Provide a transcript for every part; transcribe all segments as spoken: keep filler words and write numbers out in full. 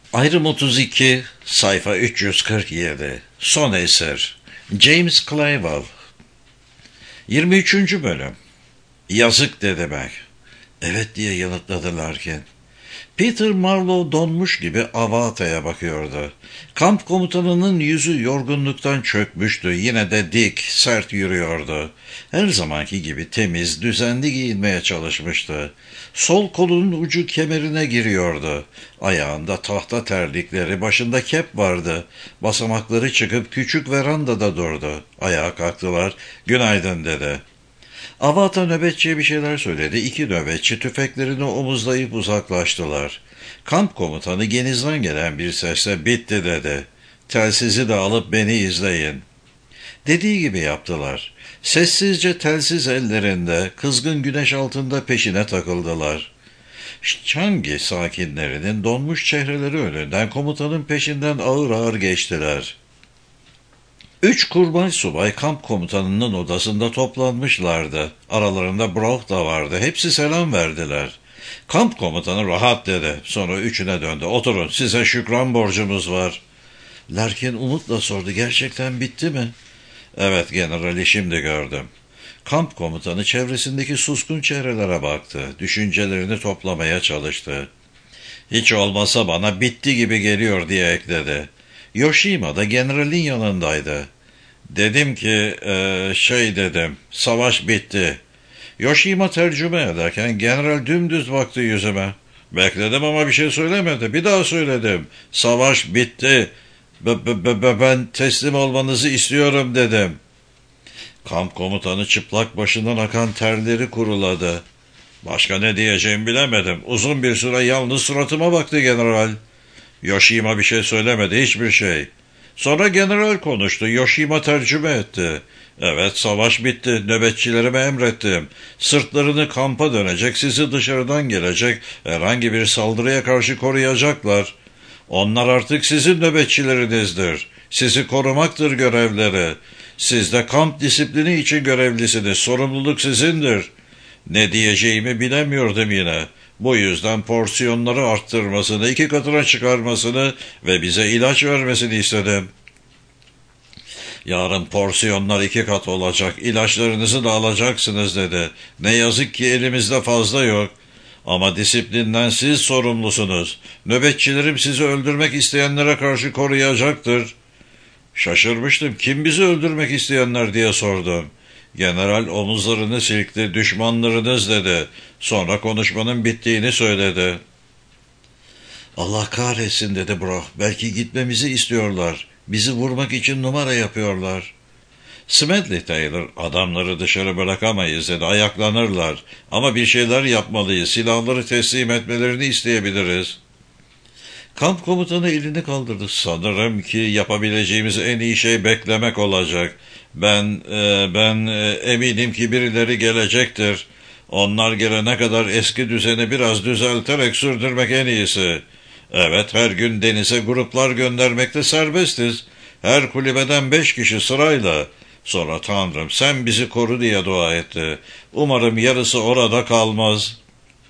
Ayrım otuz iki, sayfa üç yüz kırk yedi. Son eser. James Clavell. yirmi üçüncü bölüm. Yazık dedi Mac. Evet diye yanıtladı Larkin. Peter Marlowe donmuş gibi Avata'ya bakıyordu. Kamp komutanının yüzü yorgunluktan çökmüştü. Yine de dik, sert yürüyordu. Her zamanki gibi temiz, düzenli giyinmeye çalışmıştı. Sol kolunun ucu kemerine giriyordu. Ayağında tahta terlikleri, başında kep vardı. Basamakları çıkıp küçük verandada durdu. Ayağa kalktılar. Günaydın dedi. Avata nöbetçiye bir şeyler söyledi. İki nöbetçi tüfeklerini omuzlayıp uzaklaştılar. Kamp komutanı genizden gelen bir sesle bitti dedi. Telsizi de alıp beni izleyin. Dediği gibi yaptılar. Sessizce telsiz ellerinde, kızgın güneş altında peşine takıldılar. Changi sakinlerinin donmuş çehreleri önünden komutanın peşinden ağır ağır geçtiler. Üç kurmay subay kamp komutanının odasında toplanmışlardı. Aralarında Brock da vardı. Hepsi selam verdiler. Kamp komutanı rahat dedi. Sonra üçüne döndü. Oturun, size şükran borcumuz var. Larkin umutla sordu. Gerçekten bitti mi? Evet generali, şimdi gördüm. Kamp komutanı çevresindeki suskun çehrelere baktı. Düşüncelerini toplamaya çalıştı. Hiç olmasa bana bitti gibi geliyor diye ekledi. Yoshima da generalin yanındaydı. Dedim ki ee, şey dedim, savaş bitti. Yoshima tercüme ederken general dümdüz baktı yüzüme. Bekledim ama bir şey söylemedi. Bir daha söyledim. Savaş bitti. B- b- b- ben teslim olmanızı istiyorum dedim. Kamp komutanı çıplak başından akan terleri kuruladı. Başka ne diyeceğimi bilemedim. Uzun bir süre yalnız suratıma baktı general. Yoshima bir şey söylemedi, hiçbir şey. Sonra general konuştu, Yoshima tercüme etti. Evet, savaş bitti, nöbetçilerime emrettim. Sırtlarını kampa dönecek, sizi dışarıdan gelecek, herhangi bir saldırıya karşı koruyacaklar. Onlar artık sizin nöbetçilerinizdir. Sizi korumaktır görevleri. Siz de kamp disiplini için görevlisiniz, sorumluluk sizindir. Ne diyeceğimi bilemiyordum yine. Bu yüzden porsiyonları arttırmasını, iki katına çıkarmasını ve bize ilaç vermesini istedim. Yarın porsiyonlar iki kat olacak, ilaçlarınızı da alacaksınız dedi. Ne yazık ki elimizde fazla yok. Ama disiplinden siz sorumlusunuz. Nöbetçilerim sizi öldürmek isteyenlere karşı koruyacaktır. Şaşırmıştım, kim bizi öldürmek isteyenler diye sordum. General omuzlarını silkti, düşmanlarınız dedi. Sonra konuşmanın bittiğini söyledi. Allah kahretsin dedi Brock. Belki gitmemizi istiyorlar. Bizi vurmak için numara yapıyorlar. Smedley Taylor, adamları dışarı bırakamayız dedi. Ayaklanırlar. Ama bir şeyler yapmalıyız. Silahları teslim etmelerini isteyebiliriz. Kamp komutanı elini kaldırdı. Sanırım ki yapabileceğimiz en iyi şey beklemek olacak. Ben, e, ben e, eminim ki birileri gelecektir. Onlar gelene kadar eski düzeni biraz düzelterek sürdürmek en iyisi. Evet, her gün denize gruplar göndermekte serbestiz. Her kulübeden beş kişi sırayla. Sonra Tanrım sen bizi koru diye dua etti. Umarım yarısı orada kalmaz.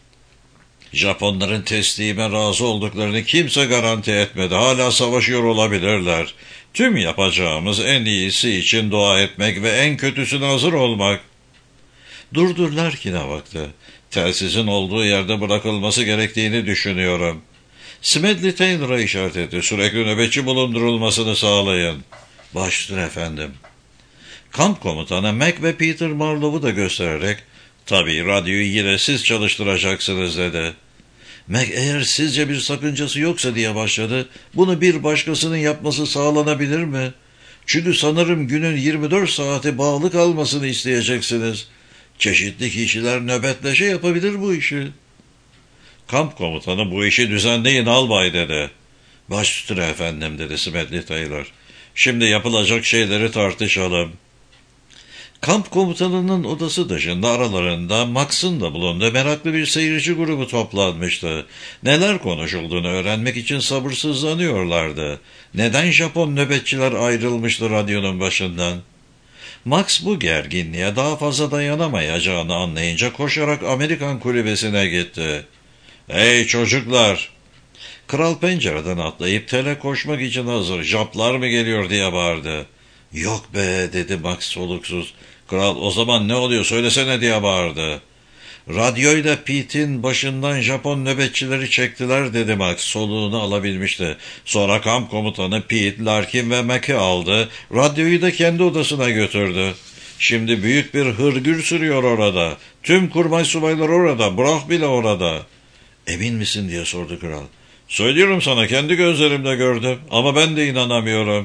Japonların teslime razı olduklarını kimse garanti etmedi. Hala savaşıyor olabilirler. Tüm yapacağımız en iyisi için dua etmek ve en kötüsüne hazır olmak. Durdur Larkin'e baktı. Telsizin olduğu yerde bırakılması gerektiğini düşünüyorum. Smedley Taylor'a işaret etti. Sürekli nöbetçi bulundurulmasını sağlayın. Başüstüne efendim. Kamp komutanı Mac ve Peter Marlowe'u da göstererek tabii radyoyu yine siz çalıştıracaksınız dedi. Mac eğer sizce bir sakıncası yoksa diye başladı. Bunu bir başkasının yapması sağlanabilir mi? Çünkü sanırım günün yirmi dört saati bağlı kalmasını isteyeceksiniz. Çeşitli kişiler nöbetleşe yapabilir bu işi. Kamp komutanı bu işi düzenleyin albay dedi. Baş üstüne efendim dedi Smedley Taylor. Şimdi yapılacak şeyleri tartışalım. Kamp komutanının odası dışında aralarında Max'ın da bulunduğu meraklı bir seyirci grubu toplanmıştı. Neler konuşulduğunu öğrenmek için sabırsızlanıyorlardı. Neden Japon nöbetçiler ayrılmıştı radyonun başından? Max bu gerginliğe daha fazla dayanamayacağını anlayınca koşarak Amerikan kulübesine gitti. ''Hey çocuklar!'' Kral pencereden atlayıp tele koşmak için hazır. Japlar mı geliyor diye bağırdı. Yok be dedi Max soluksuz. Kral o zaman ne oluyor söylesene diye bağırdı. Radyoyla Pete'in başından Japon nöbetçileri çektiler dedi Max soluğunu alabilmişti. Sonra kamp komutanı Pete, Larkin ve Mac'i aldı. Radyoyu da kendi odasına götürdü. Şimdi büyük bir hırgür sürüyor orada. Tüm kurmay subaylar orada. Brock bile orada. Emin misin diye sordu kral. Söylüyorum sana kendi gözlerimle gördüm ama ben de inanamıyorum.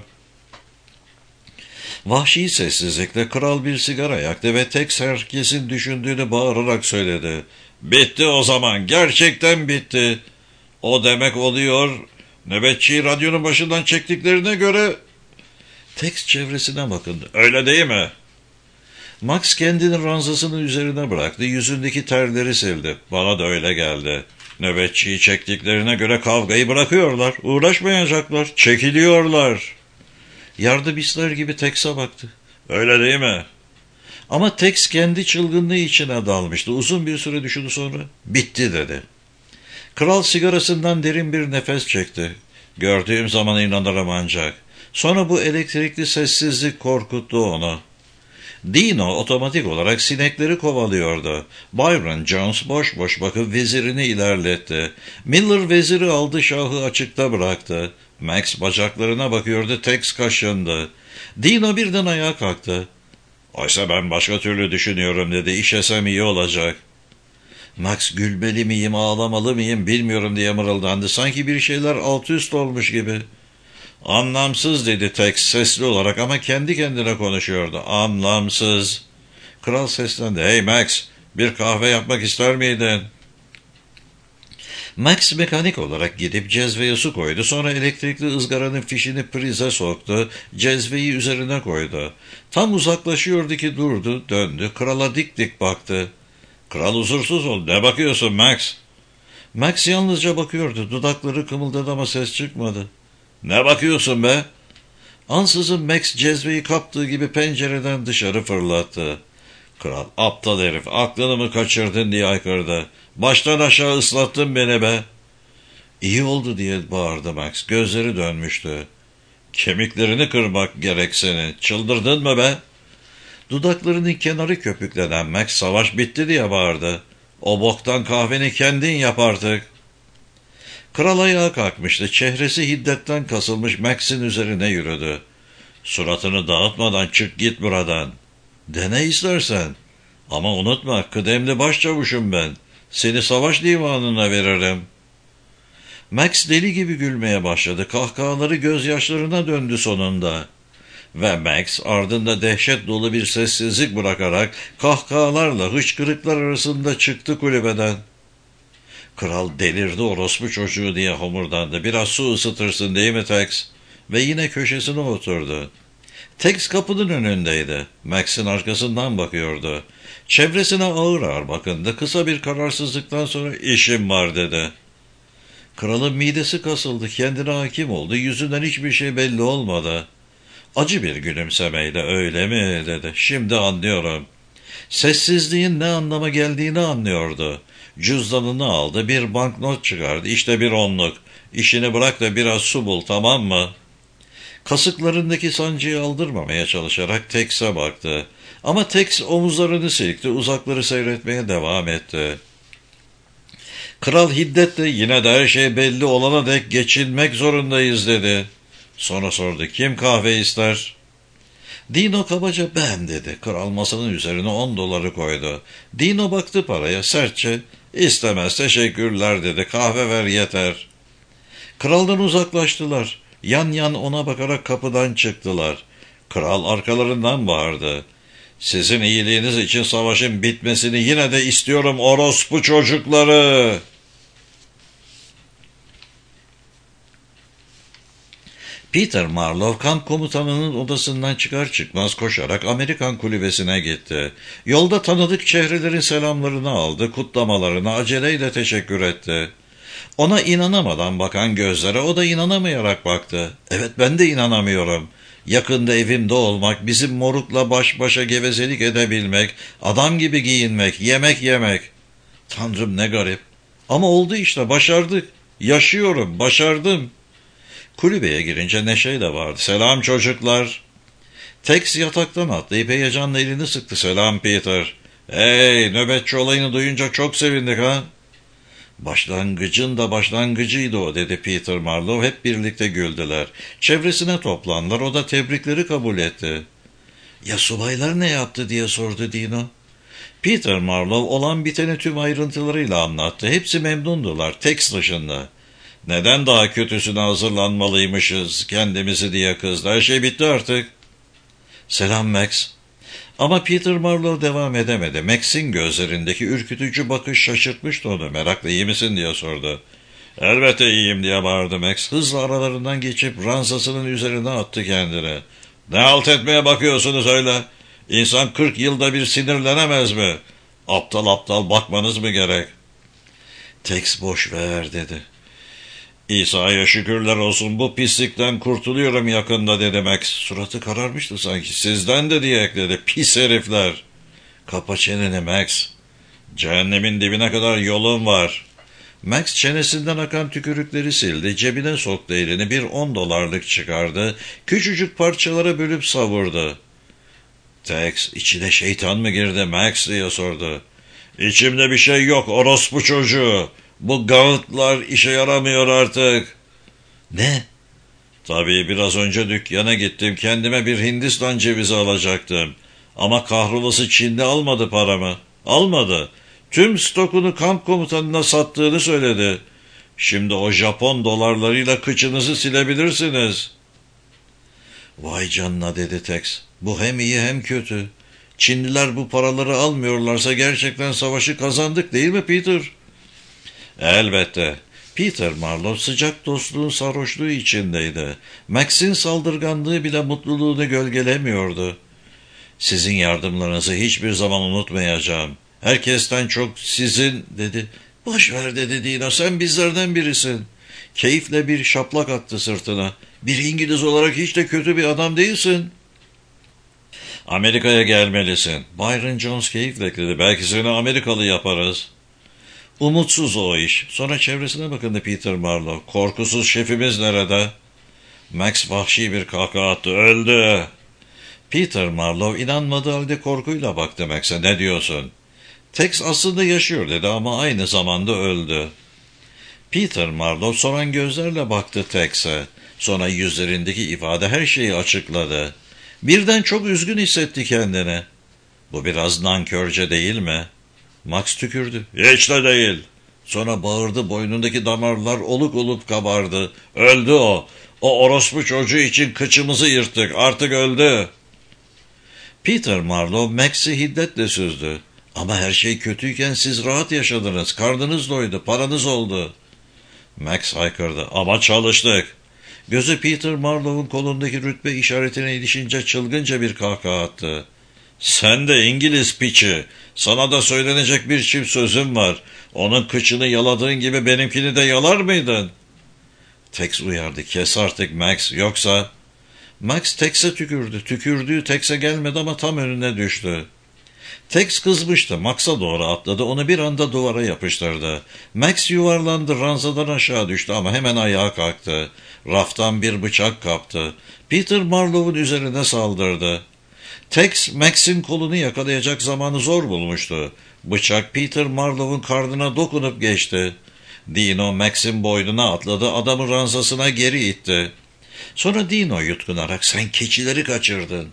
Vahşi sessizlikle kral bir sigara yaktı ve tek herkesin düşündüğünü bağırarak söyledi. Bitti o zaman, gerçekten bitti. O demek oluyor, nöbetçiyi radyonun başından çektiklerine göre... Tex çevresine bakındı. Öyle değil mi? Max kendini ranzasının üzerine bıraktı, yüzündeki terleri sildi. Bana da öyle geldi. Nöbetçiyi çektiklerine göre kavgayı bırakıyorlar, uğraşmayacaklar, çekiliyorlar. Yardımcılar gibi Tex'e baktı. Öyle değil mi? Ama Tex kendi çılgınlığı içine dalmıştı. Uzun bir süre düşündü sonra. Bitti dedi. Kral sigarasından derin bir nefes çekti. Gördüğüm zaman inanırım ancak. Sonra bu elektrikli sessizlik korkuttu onu. Dino otomatik olarak sinekleri kovalıyordu. Byron Jones boş boş bakıp vezirini ilerletti. Miller veziri aldı, şahı açıkta bıraktı. Max bacaklarına bakıyordu, Tex kaşındı. Dino birden ayağa kalktı. Oysa ben başka türlü düşünüyorum dedi, işesem iyi olacak. Max gülmeli miyim, ağlamalı mıyım bilmiyorum diye mırıldandı. Sanki bir şeyler alt üst olmuş gibi. Anlamsız dedi Tex sesli olarak ama kendi kendine konuşuyordu. Anlamsız. Kral seslendi. Hey Max, bir kahve yapmak ister miydin? Max mekanik olarak gidip cezveye su koydu. Sonra elektrikli ızgaranın fişini prize soktu. Cezveyi üzerine koydu. Tam uzaklaşıyordu ki durdu, döndü. Krala dik dik baktı. Kral huzursuz oldu. Ne bakıyorsun Max? Max yalnızca bakıyordu. Dudakları kımıldadı ama ses çıkmadı. Ne bakıyorsun be? Ansızın Max cezveyi kaptığı gibi pencereden dışarı fırlattı. Kral, aptal herif, aklını mı kaçırdın diye haykırdı. Baştan aşağı ıslattın beni be. İyi oldu diye bağırdı Max. Gözleri dönmüştü. Kemiklerini kırmak gerek senin. Çıldırdın mı be? Dudaklarının kenarı köpüklenen Max savaş bitti diye bağırdı. O boktan kahveni kendin yap artık. Kral ayağa kalkmıştı. Çehresi hiddetten kasılmış Max'in üzerine yürüdü. Suratını dağıtmadan çık git buradan. Dene istersen. Ama unutma, kıdemli başçavuşum ben. Seni savaş divanına veririm. Max deli gibi gülmeye başladı. Kahkahaları gözyaşlarına döndü sonunda. Ve Max ardında dehşet dolu bir sessizlik bırakarak kahkahalarla hıçkırıklar arasında çıktı kulübeden. Kral delirdi orospu çocuğu diye homurdandı. Biraz su ısıtırsın değil mi Tex? Ve yine köşesine oturdu. Tex kapının önündeydi. Max'in arkasından bakıyordu. Çevresine ağır ağır bakındı. Kısa bir kararsızlıktan sonra işim var dedi. Kralın midesi kasıldı. Kendine hakim oldu. Yüzünden hiçbir şey belli olmadı. Acı bir gülümsemeyle öyle mi dedi. Şimdi anlıyorum. Sessizliğin ne anlama geldiğini anlıyordu. Cüzdanını aldı, bir banknot çıkardı. İşte bir onluk. İşini bırak da biraz su bul, tamam mı? Kasıklarındaki sancıyı aldırmamaya çalışarak Tex'e baktı. Ama Tex omuzlarını silkti, uzakları seyretmeye devam etti. Kral hiddetle yine de her şey belli olana dek geçinmek zorundayız dedi. Sonra sordu, kim kahve ister? Dino kabaca ben dedi. Kral masanın üzerine on doları koydu. Dino baktı paraya sertçe. İstemez teşekkürler dedi. Kahve ver yeter. Kraldan uzaklaştılar. Yan yan ona bakarak kapıdan çıktılar. Kral arkalarından bağırdı. Sizin iyiliğiniz için savaşın bitmesini yine de istiyorum orospu çocukları. Peter Marlowe kamp komutanının odasından çıkar çıkmaz koşarak Amerikan kulübesine gitti. Yolda tanıdık çehrelerin selamlarını aldı, kutlamalarına aceleyle teşekkür etti. Ona inanamadan bakan gözlere o da inanamayarak baktı. Evet ben de inanamıyorum. Yakında evimde olmak, bizim morukla baş başa gevezelik edebilmek, adam gibi giyinmek, yemek yemek. Tanrım ne garip. Ama oldu işte, başardık. Yaşıyorum, başardım. Kulübeye girince Neşe de vardı. Selam çocuklar. Tex yataktan atlayıp heyecanla elini sıktı. Selam Peter. Hey, nöbetçi olayını duyunca çok sevindik ha. Başlangıcın da başlangıcıydı o, dedi Peter Marlowe. Hep birlikte güldüler. Çevresine toplandılar. O da tebrikleri kabul etti. Ya subaylar ne yaptı diye sordu Dino. Peter Marlowe olan biteni tüm ayrıntılarıyla anlattı. Hepsi memnundular, Tex dışında. Neden daha kötüsüne hazırlanmalıymışız kendimizi diye kızdı. Her şey bitti artık. Selam Max. Ama Peter Marlowe devam edemedi. Max'in gözlerindeki ürkütücü bakış şaşırtmıştı onu. Merakla iyi misin diye sordu. Elbette iyiyim diye bağırdı Max. Hızla aralarından geçip ranzasının üzerine attı kendine. Ne halt etmeye bakıyorsunuz öyle? İnsan kırk yılda bir sinirlenemez mi? Aptal aptal bakmanız mı gerek? Tex boş ver dedi. İsa'ya şükürler olsun, bu pislikten kurtuluyorum yakında, dedi Max. Suratı kararmıştı sanki. Sizden de diye ekledi. Pis herifler. Kapa çeneni Max. Cehennemin dibine kadar yolun var. Max çenesinden akan tükürükleri sildi. Cebine soktu elini. Bir on dolarlık çıkardı. Küçücük parçalara bölüp savurdu. Tex, içine şeytan mı girdi Max diye sordu. İçimde bir şey yok orospu çocuğu. Bu gağıtlar işe yaramıyor artık. Ne? Tabii biraz önce dükkana gittim. Kendime bir Hindistan cevizi alacaktım. Ama kahrolası Çinli almadı paramı. Almadı. Tüm stokunu kamp komutanına sattığını söyledi. Şimdi o Japon dolarlarıyla kıçınızı silebilirsiniz. Vay canına, dedi Tex. Bu hem iyi hem kötü. Çinliler bu paraları almıyorlarsa gerçekten savaşı kazandık değil mi Peter? Elbette. Peter Marlowe sıcak dostluğun sarhoşluğu içindeydi. Max'in saldırganlığı bile mutluluğunu gölgelemiyordu. Sizin yardımlarınızı hiçbir zaman unutmayacağım. Herkesten çok sizin, dedi. Boş ver, dedi Dino, sen bizlerden birisin. Keyifle bir şaplak attı sırtına. Bir İngiliz olarak hiç de kötü bir adam değilsin. Amerika'ya gelmelisin. Byron Jones keyifle ekledi. Belki seni Amerikalı yaparız. Umutsuz o iş. Sonra çevresine bakındı Peter Marlowe. Korkusuz şefimiz nerede? Max vahşi bir kahkaha attı. Öldü. Peter Marlowe inanmadığı halde korkuyla baktı Max'e. Ne diyorsun? Tex aslında yaşıyor, dedi, ama aynı zamanda öldü. Peter Marlowe soran gözlerle baktı Tex'e. Sonra yüzlerindeki ifade her şeyi açıkladı. Birden çok üzgün hissetti kendini. Bu biraz nankörce değil mi? Max tükürdü. Hiç de değil. Sonra bağırdı, boynundaki damarlar oluk oluk kabardı. Öldü o. O orospu çocuğu için kıçımızı yırttık. Artık öldü. Peter Marlowe Max'i hiddetle süzdü. Ama her şey kötüyken siz rahat yaşadınız. Karnınız doydu, paranız oldu. Max haykırdı. Ama çalıştık. Gözü Peter Marlowe'un kolundaki rütbe işaretine ilişince çılgınca bir kahkaha attı. Sen de İngiliz piçi. Sana da söylenecek bir çift sözüm var. Onun kıçını yaladığın gibi benimkini de yalar mıydın? Tex uyardı. Kes artık Max, yoksa... Max Tex'e tükürdü. Tükürdüğü Tex'e gelmedi ama tam önüne düştü. Tex kızmıştı. Max'a doğru atladı. Onu bir anda duvara yapıştırdı. Max yuvarlandı. Ranzadan aşağı düştü ama hemen ayağa kalktı. Raftan bir bıçak kaptı. Peter Marlowe'un üzerine saldırdı. Tex, Max'in kolunu yakalayacak zamanı zor bulmuştu. Bıçak Peter Marlowe'un karnına dokunup geçti. Dino Max'in boynuna atladı. Adamı ranzasına geri itti. Sonra Dino yutkunarak sen keçileri kaçırdın.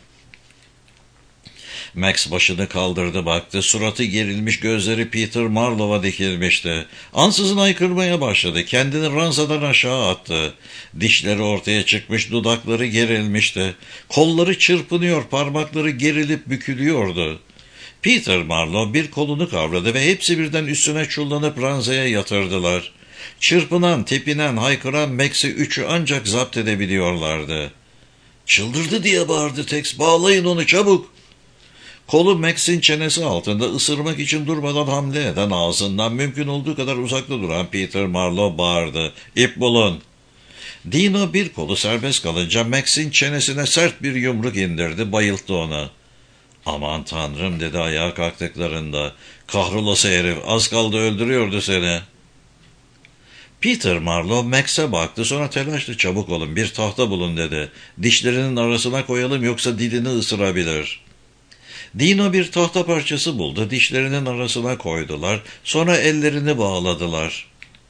Max başını kaldırdı baktı. Suratı gerilmiş, gözleri Peter Marlowe'a dikilmişti. Ansızın haykırmaya başladı. Kendini ranzadan aşağı attı. Dişleri ortaya çıkmış, dudakları gerilmişti. Kolları çırpınıyor, parmakları gerilip bükülüyordu. Peter Marlowe bir kolunu kavradı ve hepsi birden üstüne çullanıp ranzaya yatırdılar. Çırpınan, tepinen, haykıran Max'i üçü ancak zapt edebiliyorlardı. Çıldırdı diye bağırdı Tex. Bağlayın onu çabuk. Kolu Max'in çenesi altında ısırmak için durmadan hamle eden, ağzından mümkün olduğu kadar uzakta duran Peter Marlowe bağırdı. İp bulun. Dino bir kolu serbest kalınca Max'in çenesine sert bir yumruk indirdi, bayılttı onu. Aman tanrım, dedi ayağa kalktıklarında. Kahrolası herif, az kaldı öldürüyordu seni. Peter Marlowe Max'e baktı, sonra telaşlı çabuk olun bir tahta bulun dedi. Dişlerinin arasına koyalım yoksa dilini ısırabilir. Dino bir tahta parçası buldu, dişlerinin arasına koydular, sonra ellerini bağladılar.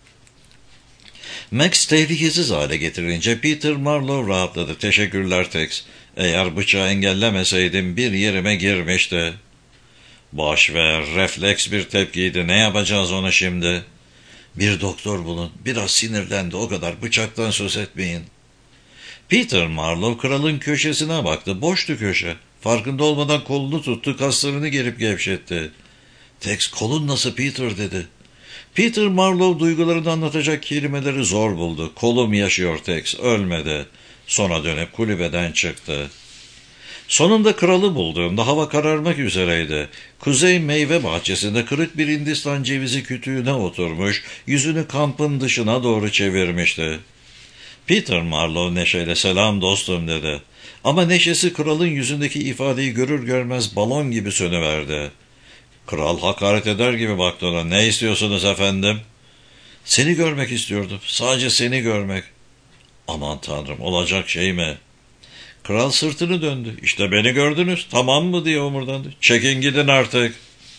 Max tehlikesiz hale getirince Peter Marlowe rahatladı. Teşekkürler Tex. Eğer bıçağı engellemeseydim bir yerime girmişti. Boş ver, refleks bir tepkiydi. Ne yapacağız ona şimdi? Bir doktor bulun. Biraz sinirlendi, o kadar. Bıçaktan söz etmeyin. Peter Marlowe kralın köşesine baktı. Boştu köşe. Farkında olmadan kolunu tuttu, kaslarını gerip gevşetti. Tex, kolun nasıl Peter dedi. Peter Marlowe duygularını anlatacak kelimeleri zor buldu. Kolum yaşıyor Tex, ölmedi. Sonra dönüp kulübeden çıktı. Sonunda kralı bulduğumda hava kararmak üzereydi. Kuzey meyve bahçesinde kırık bir Hindistan cevizi kütüğüne oturmuş, yüzünü kampın dışına doğru çevirmişti. Peter Marlowe neşeyle selam dostum dedi. Ama neşesi kralın yüzündeki ifadeyi görür görmez balon gibi sönüverdi. Kral hakaret eder gibi baktı ona. Ne istiyorsunuz efendim? Seni görmek istiyordum. Sadece seni görmek. Aman tanrım, olacak şey mi? Kral sırtını döndü. İşte beni gördünüz, tamam mı diye omurdandı. Çekin gidin artık.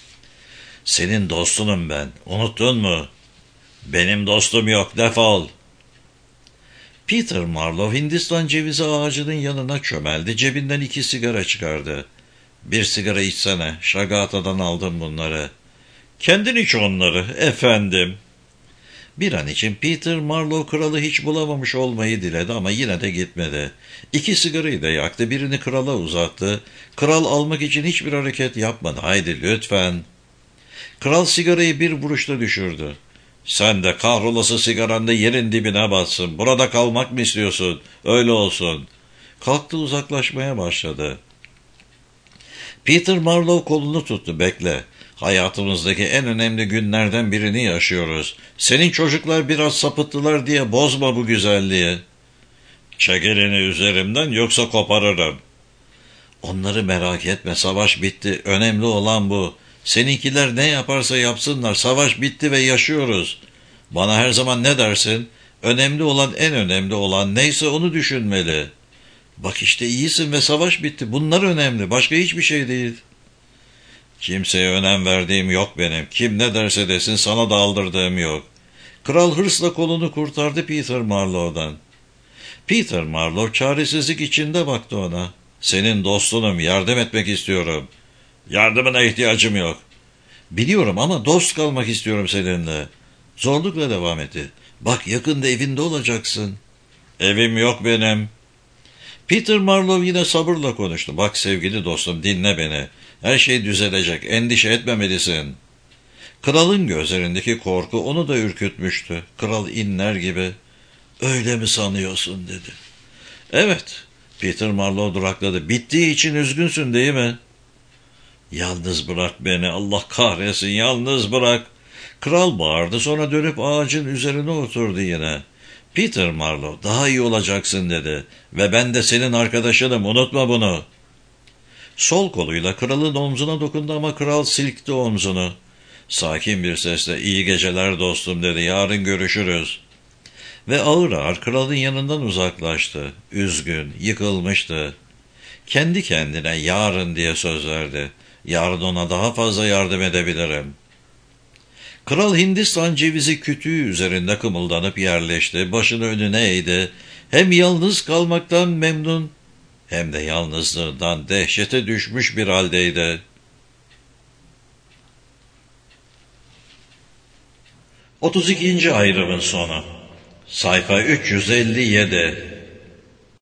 Senin dostunum ben. Unuttun mu? Benim dostum yok, defol. Peter Marlowe Hindistan cevizi ağacının yanına çömeldi. Cebinden iki sigara çıkardı. Bir sigara içsene. Şagata'dan aldım bunları. Kendin iç onları efendim. Bir an için Peter Marlowe kralı hiç bulamamış olmayı diledi ama yine de gitmedi. İki sigarayı da yaktı, birini krala uzattı. Kral almak için hiçbir hareket yapmadı. Haydi lütfen. Kral sigarayı bir vuruşta düşürdü. Sen de kahrolası sigaranda yerin dibine batsın. Burada kalmak mı istiyorsun? Öyle olsun. Kalktı, uzaklaşmaya başladı. Peter Marlowe kolunu tuttu. Bekle. Hayatımızdaki en önemli günlerden birini yaşıyoruz. Senin çocuklar biraz sapıttılar diye bozma bu güzelliği. Çek elini üzerimden yoksa koparırım. Onları merak etme, savaş bitti. Önemli olan bu. Seninkiler ne yaparsa yapsınlar, savaş bitti ve yaşıyoruz. Bana her zaman ne dersin? Önemli olan, en önemli olan neyse onu düşünmeli. Bak işte iyisin ve savaş bitti. Bunlar önemli, başka hiçbir şey değil. Kimseye önem verdiğim yok benim. Kim ne derse desin sana da aldırdığım yok. Kral hırsla kolunu kurtardı Peter Marlowe'dan. Peter Marlowe çaresizlik içinde baktı ona. Senin dostunum, yardım etmek istiyorum. Yardımına ihtiyacım yok. Biliyorum ama dost kalmak istiyorum seninle. Zorlukla devam etti. Bak yakında evinde olacaksın. Evim yok benim. Peter Marlowe yine sabırla konuştu. Bak sevgili dostum, dinle beni. Her şey düzelecek, endişe etmemelisin. Kralın gözlerindeki korku onu da ürkütmüştü. Kral inler gibi, öyle mi sanıyorsun dedi. Evet, Peter Marlowe durakladı. Bittiği için üzgünsün değil mi? Yalnız bırak beni, Allah kahretsin, yalnız bırak. Kral bağırdı, sonra dönüp ağacın üzerine oturdu yine. Peter Marlowe, daha iyi olacaksın dedi. Ve ben de senin arkadaşınım, unutma bunu. Sol koluyla kralın omzuna dokundu ama kral silkti omzunu. Sakin bir sesle, iyi geceler dostum dedi, yarın görüşürüz. Ve ağır ağır kralın yanından uzaklaştı. Üzgün, yıkılmıştı. Kendi kendine yarın diye söz verdi. Yarın ona daha fazla yardım edebilirim. Kral Hindistan cevizi kütüğü üzerinde kımıldanıp yerleşti. Başını önüne eğdi. Hem yalnız kalmaktan memnun, hem de yalnızlığından dehşete düşmüş bir haldeydi. otuz ikinci ayrımın sonu. Sayfa üç yüz elli yedi.